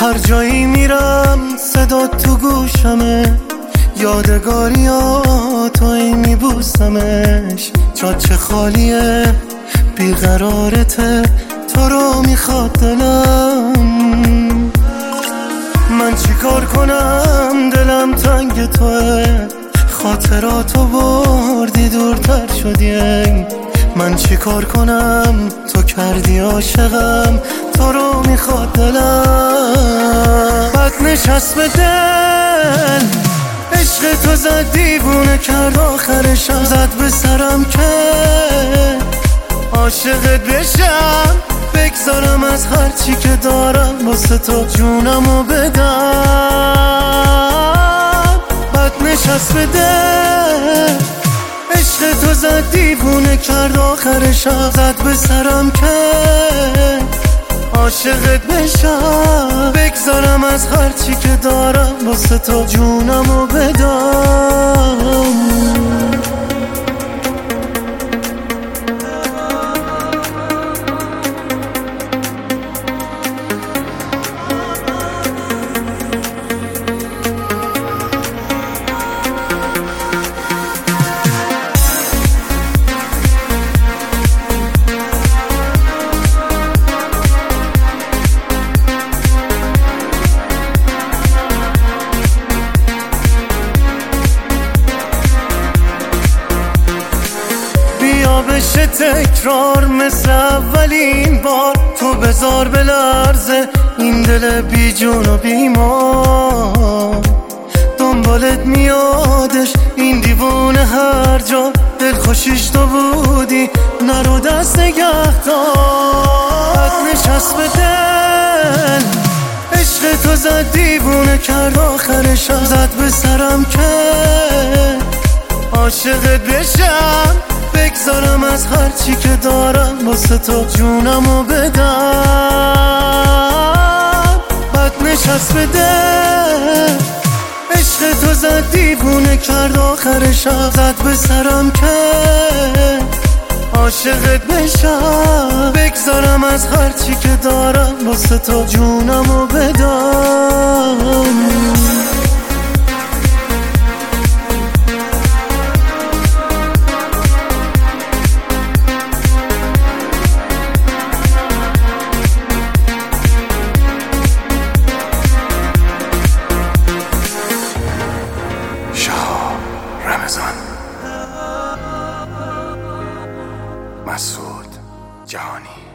هر جایی میرم صدا تو گوشمه، یادگاریاتو میبوسمش. جاچه خالیه بیقرارته، تو رو میخواد دلم. من چی کار کنم دلم تنگ توه، خاطراتو بردی دورتر شدی. من چی کار کنم تو کردی عاشقم، تو رو میخواد دلم. بد نشست به دل، عشق تو زد دیوونه کرد، آخرشم زد به سرم که عاشقت بشم. بگذارم از هرچی که دارم واسه تو جونمو بدم. بد نشست به دل، عشق تو زد دیوونه کرد، آخرشم زد به سرم که عاشقت بشم. بگذارم از هرچی که دارم واسه تو جونمو بدم. بشه تکرار مثل اولین بار، تو بذار بلرزه این دل بی جون و بیمار. دنبالت میادش این دیوونه هر جا، دل خوشیش تو بودی نرو دست نگه دار. بد نشست به دل، عشق تو زد دیوونه کرد، آخرشم زد به سرم که عاشقت بشم. بگذارم از هرچی که دارم واسه تو جونمو بدم. بد نشست به دل، عشق تو زد دیوونه کرد، آخرشم زد به سرم که عاشقت بشم. بگذارم از هرچی که دارم واسه تو جونمو بدم. مسعود جهانی.